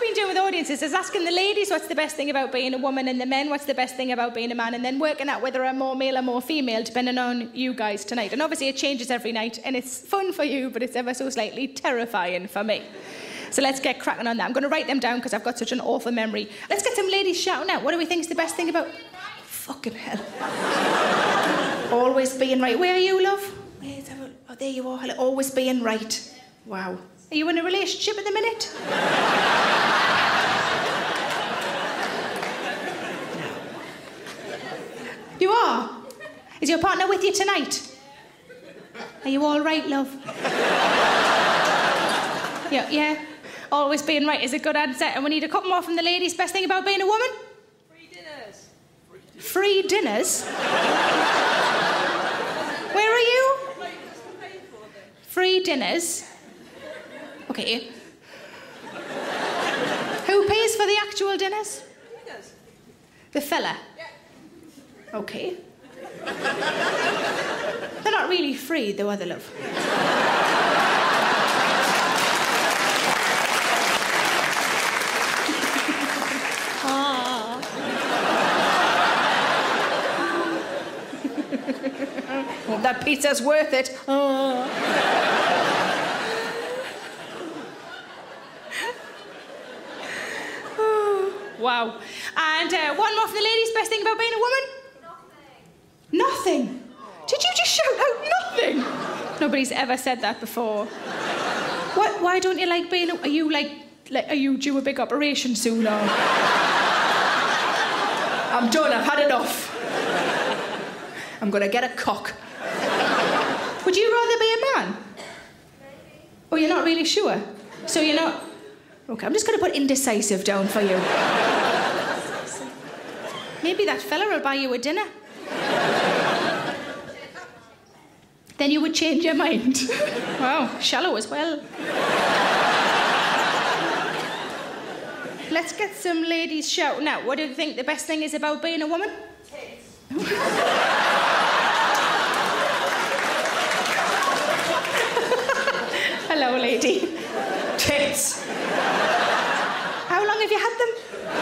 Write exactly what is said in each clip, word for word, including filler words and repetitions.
been doing with audiences is asking the ladies what's the best thing about being a woman and the men what's the best thing about being a man, and then working out whether I'm more male or more female depending on you guys tonight. And obviously it changes every night, and it's fun for you, but it's ever so slightly terrifying for me. So let's get cracking on that. I'm going to write them down because I've got such an awful memory. Let's get some ladies shouting out. What do we think is the best thing about... Fucking hell. Always being right. Where are you, love? Where's our... Oh, there you are. Always being right. Wow. Are you in a relationship at the minute? No. You are? Is your partner with you tonight? Are you all right, love? Yeah, yeah. Always being right is a good answer. And we need a couple more from the ladies. Best thing about being a woman? Free dinners. Free dinners? Where are you? Free dinners? Okay. Who pays for the actual dinners? He does. The fella? Yeah. Okay. They're not really free, though, are they, love? Well, that pizza's worth it. Oh. Wow. And uh, one more for the ladies. Best thing about being a woman? Nothing. Nothing? Did you just shout out nothing? Nobody's ever said that before. What? Why don't you like being a... Are you like... like are you due a big operation soon, or... I'm done. I've had enough. I'm going to get a cock. Would you rather be a man? Maybe. Oh, you're not really sure? So you're not... OK, I'm just going to put indecisive down for you. Maybe that fella will buy you a dinner. Then you would change your mind. Wow, shallow as well. Let's get some ladies shouting out. What do you think the best thing is about being a woman? Tits. Hello, lady. Tits. How long have you had them?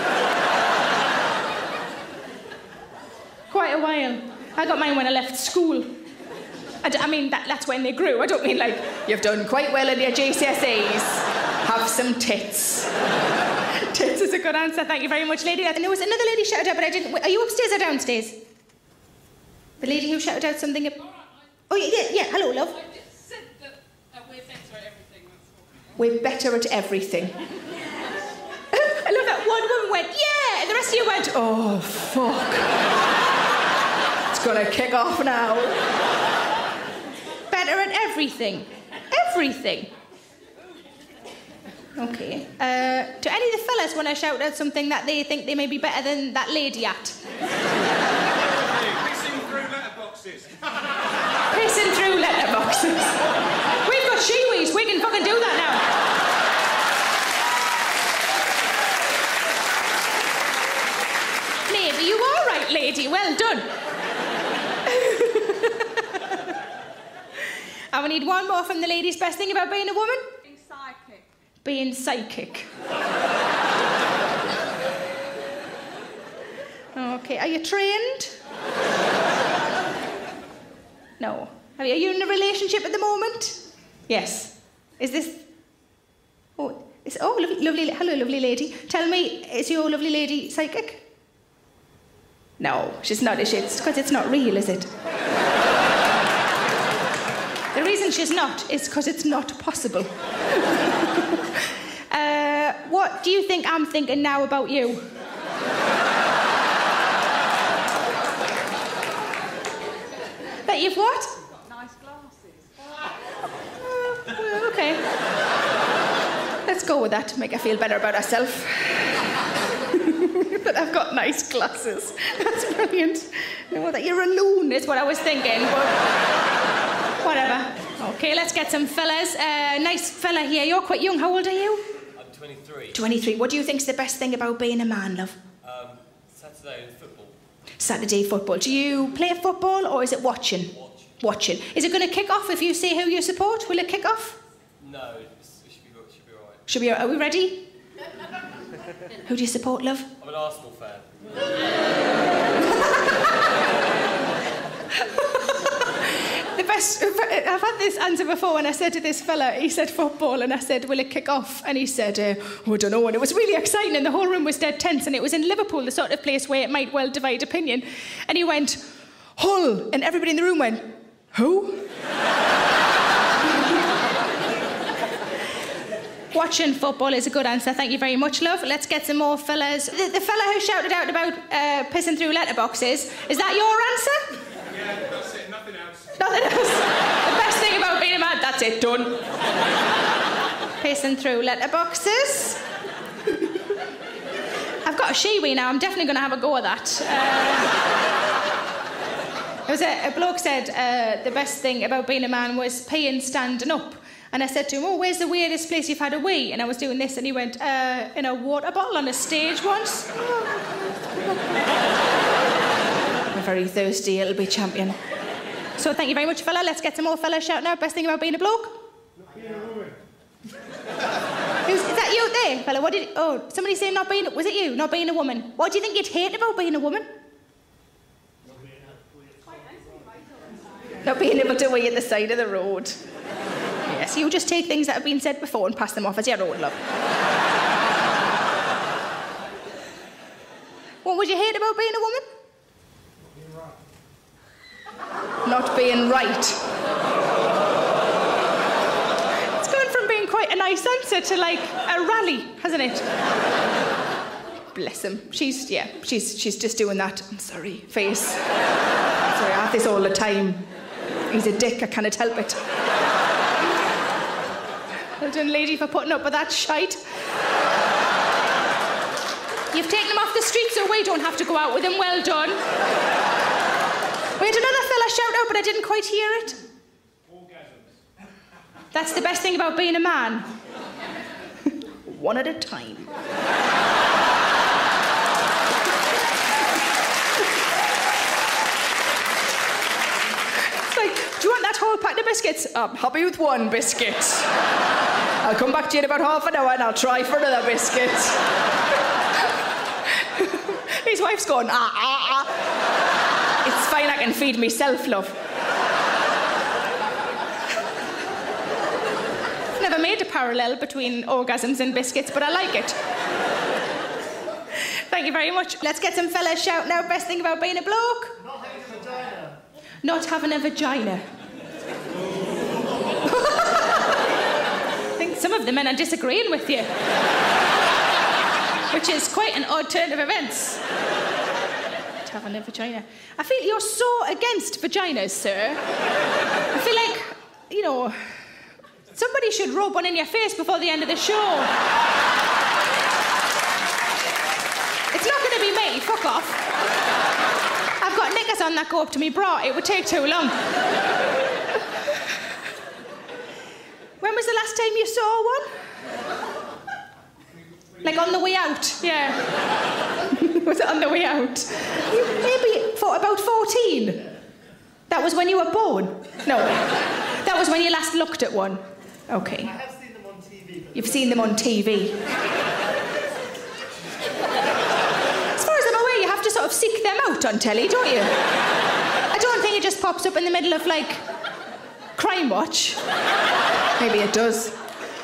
Quite a while. I got mine when I left school. I, d- I mean, that, that's when they grew. I don't mean like, you've done quite well in your G C S Es. Have some tits. Tits is a good answer. Thank you very much, lady. And there was another lady shouted out, but I didn't... Are you upstairs or downstairs? The lady who shouted out something... Ab- oh, yeah, yeah, yeah. Hello, love. I just said that uh, we're better at everything, that's all. We're better at everything. I love that one woman went, yeah, and the rest of you went, oh, fuck. It's gonna kick off now. Better at everything. Everything. Okay. Uh, do any of the fellas want to shout out something that they think they may be better than that lady at? Hey, pissing through letterboxes. Pissing through letterboxes. We've got shiwis. We can fucking do that now. Lady, you all right, lady? Well done. And we need one more from the ladies. Best thing about being a woman? Being psychic. Being psychic. Okay, are you trained? No. Are you, are you in a relationship at the moment? Yes. Is this... Oh, is, oh lovely, lovely... Hello, lovely lady. Tell me, is your lovely lady psychic? No, she's not, is she? It's because it's not real, is it? The reason she's not is because it's not possible. uh, what do you think I'm thinking now about you? That you've what? Got nice glasses. Uh, well, okay. Let's go with that to make her feel better about herself. That I've got nice glasses. That's brilliant. No, that you're a loon is what I was thinking, but whatever. Okay, let's get some fellas. Uh, nice fella here. You're quite young. How old are you? I'm twenty-three. twenty-three. What do you think's the best thing about being a man, love? Um, Saturday football. Saturday football. Do you play football or is it watching? Watch. Watching. Is it going to kick off if you say who you support? Will it kick off? No, it's, it should be, it should be all right. Should we? Are we ready? Who do you support, love? I'm an Arsenal fan. The best, I've had this answer before when I said to this fella, he said football, and I said, will it kick off? And he said, uh, oh, I don't know. And it was really exciting, and the whole room was dead tense, and it was in Liverpool, the sort of place where it might well divide opinion. And he went, Hull, and everybody in the room went, who? Watching football is a good answer. Thank you very much, love. Let's get some more fellas. The, the fella who shouted out about uh, pissing through letterboxes, is that your answer? Yeah, that's it, nothing else. Nothing else. The best thing about being a man, that's it, done. Pacing through letterboxes. I've got a shiwi now, I'm definitely going to have a go at that. Uh, there was a, a bloke said uh, the best thing about being a man was peeing standing up. And I said to him, oh, where's the weirdest place you've had a wee? And I was doing this, and he went, uh, in a water bottle on a stage once. I'm a very thirsty little bit champion. So thank you very much, fella. Let's get some more fellas shouting out. Best thing about being a bloke? Not being a woman. Who's, is that you there, fella? What did? Oh, somebody saying not being. Was it you? Not being a woman. What do you think you'd hate about being a woman? Not being able to wee at the side of the road. Yes, you just take things that have been said before and pass them off as your own, love. What would you hate about being a woman? Not being right. It's gone from being quite a nice answer to like a rally, hasn't it? Bless him. She's, yeah, she's, she's just doing that, I'm sorry, face. Sorry, I have this all the time. He's a dick, I cannot help it. Well done, lady, for putting up with that shite. You've taken him off the street so we don't have to go out with him. Well done. We had another fella shout out, but I didn't quite hear it. Orgasms. That's the best thing about being a man. One at a time. It's like, do you want that whole packet of biscuits? I'm happy with one biscuit. I'll come back to you in about half an hour and I'll try for another biscuit. His wife's going, ah, ah, ah. It's fine, I can feed myself, love. I've never made a parallel between orgasms and biscuits, but I like it. Thank you very much. Let's get some fellas shouting out. Best thing about being a bloke? Not having a vagina. Not having a vagina. I think some of the men are disagreeing with you. Which is quite an odd turn of events. Not having a vagina. I feel you're so against vaginas, sir. I feel like, you know, somebody should rub one in your face before the end of the show. It's not going to be me, fuck off. I've got knickers on that go up to me bra, it would take too long. When was the last time you saw one? Like on the way out, yeah. Was it on the way out? Maybe for about fourteen. That was when you were born? No. That was when you last looked at one. Okay. I have seen them on T V. You've seen them on T V. As far as I'm aware, you have to sort of seek them out on telly, don't you? I don't think it just pops up in the middle of, like, Crime Watch. Maybe it does.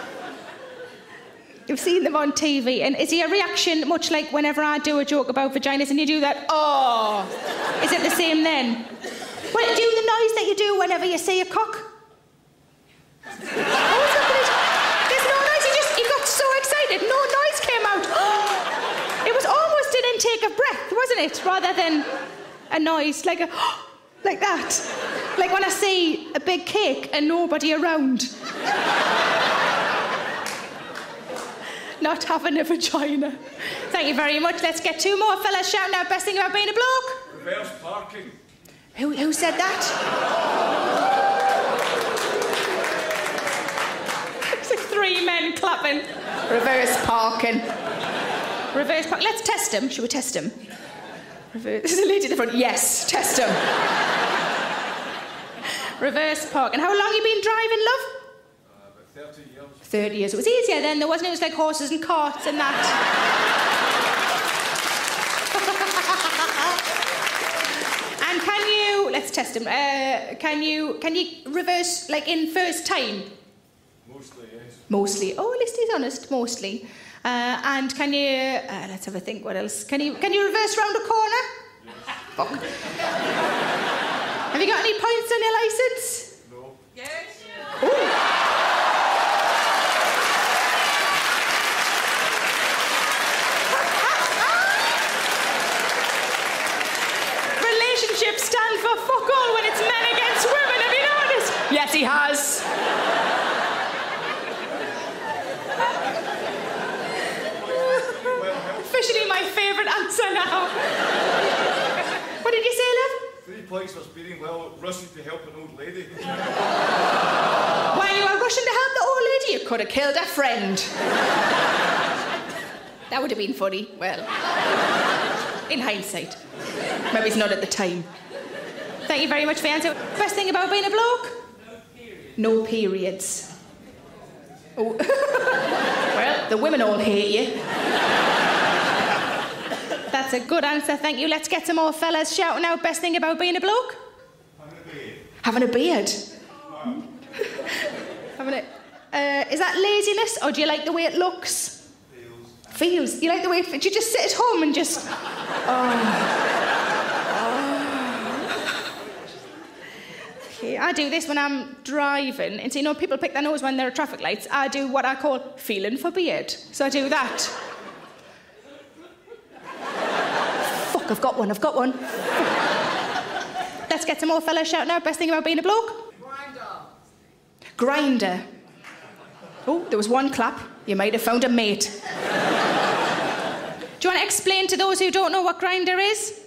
You've seen them on T V, and is your reaction much like whenever I do a joke about vaginas and you do that, oh, is it the same then? Well, do the noise that you do whenever you see a cock? Oh, is that what it, there's no noise, you just, you got so excited, no noise came out. It was almost an intake of breath, wasn't it? Rather than a noise, like a, like that. Like when I see a big cake and nobody around. Not having a vagina. Thank you very much. Let's get two more fellas shouting out best thing about being a bloke. Reverse parking. Who, who said that? It's like three men clapping. Reverse parking. Reverse parking. Let's test him. Should we test him? Reverse. There's a lady at the front. Yes, test him. Reverse parking. How long you been driving, love? Uh, about thirty years. thirty years. It was easier then, there wasn't it? It was like horses and carts and that. And can you, let's test him, uh, can you, can you reverse, like in first time? Mostly, yes. Mostly. Oh, at least he's honest, mostly. Uh, and can you, uh, let's have a think, what else? Can you, can you reverse round a corner? Yes. Fuck. Have you got any points on your licence? No. Yes. Ooh. Relationships stand for fuck all when it's men against women, have you noticed? Yes, he has. Officially my favourite answer now. What did you say, love? Three points for speeding while rushing to help an old lady. While you were rushing to help the old lady, you could have killed a friend. That would have been funny. Well, in hindsight. Maybe it's not at the time. Thank you very much for your answer. Best thing about being a bloke? No periods. No periods. Oh. Well, the women all hate you. That's a good answer, thank you. Let's get some more fellas shouting out best thing about being a bloke. Having a beard. Having a beard. Having a... Uh, is that laziness, or do you like the way it looks? Feels. Feels. You like the way it... Do you just sit at home and just... Oh... Okay, I do this when I'm driving, and so you know people pick their nose when there are traffic lights. I do what I call feeling for beard. So I do that. Fuck, I've got one, I've got one. Let's get some more fellas shouting out best thing about being a bloke. Grinder. Grinder. Oh, there was one clap. You might have found a mate. Do you want to explain to those who don't know what Grinder is?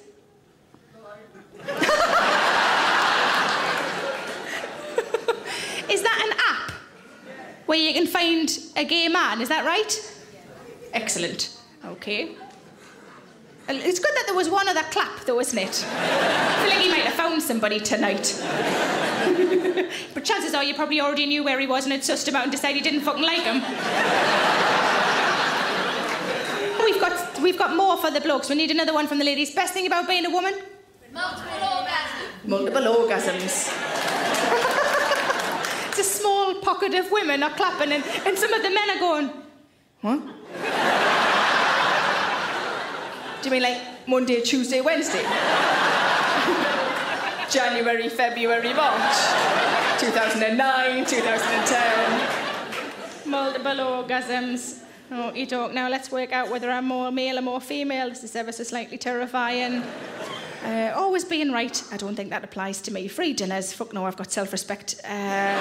Is that an app where you can find a gay man? Is that right? Excellent. Okay. It's good that there was one other clap, though, isn't it? I feel like he might have found somebody tonight. But chances are you probably already knew where he was and had sussed him out and decided you didn't fucking like him. We've got, we've got more for the blokes. We need another one from the ladies. Best thing about being a woman? Multiple orgasms. Multiple orgasms. It's a small pocket of women are clapping and, and some of the men are going, what? Do you mean like Monday, Tuesday, Wednesday? January, February, March. two thousand nine, two thousand ten. Multiple orgasms. Oh, you talk now. Let's work out whether I'm more male or more female. This is ever so slightly terrifying. Uh, always being right. I don't think that applies to me. Free dinners. Fuck no, I've got self-respect. Uh...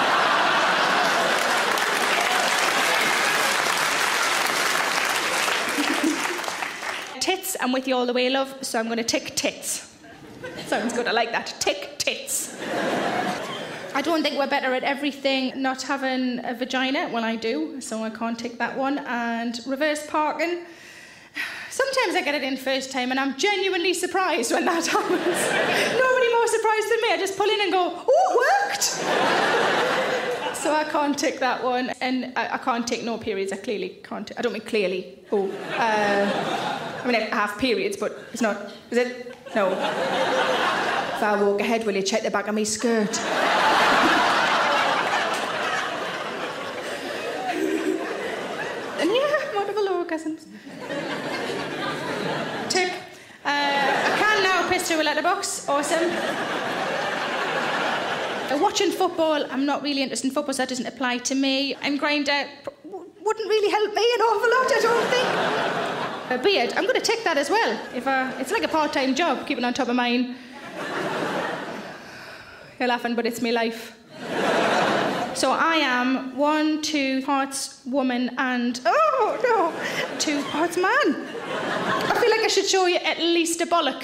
Tits, I'm with you all the way, love, so I'm going to tick tits. Sounds good, I like that. Tick tits. I don't think we're better at everything not having a vagina. Well, I do, so I can't tick that one. And reverse parking. Sometimes I get it in first time and I'm genuinely surprised when that happens. Nobody more surprised than me. I just pull in and go, oh, it worked! So I can't tick that one. And I, I can't tick no periods. I clearly can't tick. I don't mean clearly. Oh. Uh, I mean, I have periods, but it's not... Is it? No. If I walk ahead, will you check the back of my skirt? And yeah, multiple orgasms. Tick. Uh, I can now piss through a letterbox. Awesome. Uh, watching football, I'm not really interested in football, so that doesn't apply to me. And Grindr wouldn't really help me an awful lot, I don't think. A beard, I'm going to tick that as well. If I, it's like a part-time job, keeping on top of mine. You're laughing, but it's my life. So I am one, two parts woman and... Oh, no! Two parts man. I feel like I should show you at least a bollock.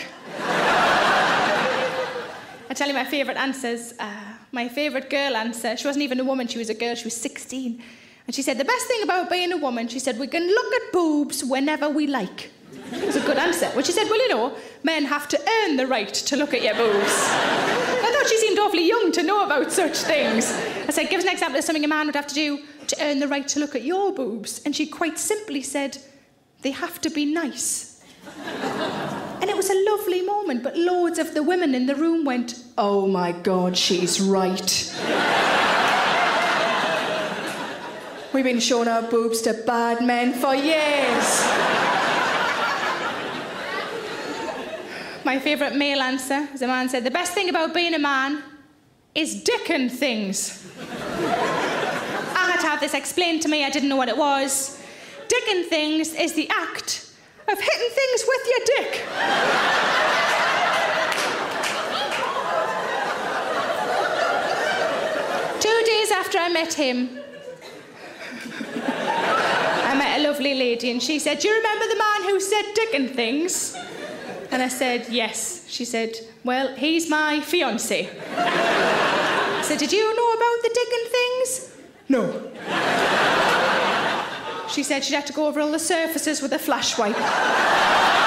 I tell you my favourite answers. Uh, my favourite girl answer, she wasn't even a woman, she was a girl, she was sixteen. And she said, the best thing about being a woman, she said, we can look at boobs whenever we like. It was a good answer. Well, she said, well, you know, men have to earn the right to look at your boobs. I thought thought she seemed awfully young to know about such things. I said, give us an example of something a man would have to do to earn the right to look at your boobs. And she quite simply said, they have to be nice. And it was a lovely moment, but loads of the women in the room went, oh my God, she's right. We've been showing our boobs to bad men for years. My favourite male answer is a man said, the best thing about being a man is dicking things. I had to have this explained to me, I didn't know what it was. Dicking things is the act of hitting things with your dick. Two days after I met him, I met a lovely lady and she said, do you remember the man who said dicking things? And I said, yes. She said, well, he's my fiancé. I said, did you know about the dicking things? No. She said she'd have to go over all the surfaces with a flash wipe.